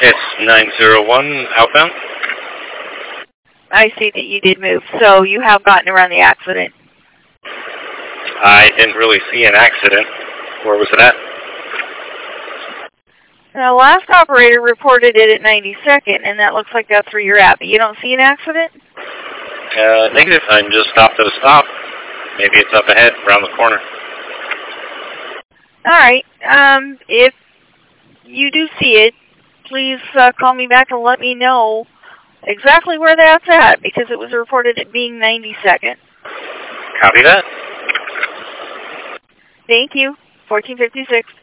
It's 901 outbound. I see that you did move, so you have gotten around the accident. I didn't really see an accident. Where was it at? The last operator reported it at 92nd, and that looks like that's where you're at. But you don't see an accident? Negative. I'm just stopped at a stop. Maybe it's up ahead, around the corner. All right. If you do see it, please call me back and let me know exactly where that's at, because it was reported at being 92nd. Copy that. Thank you. 1456.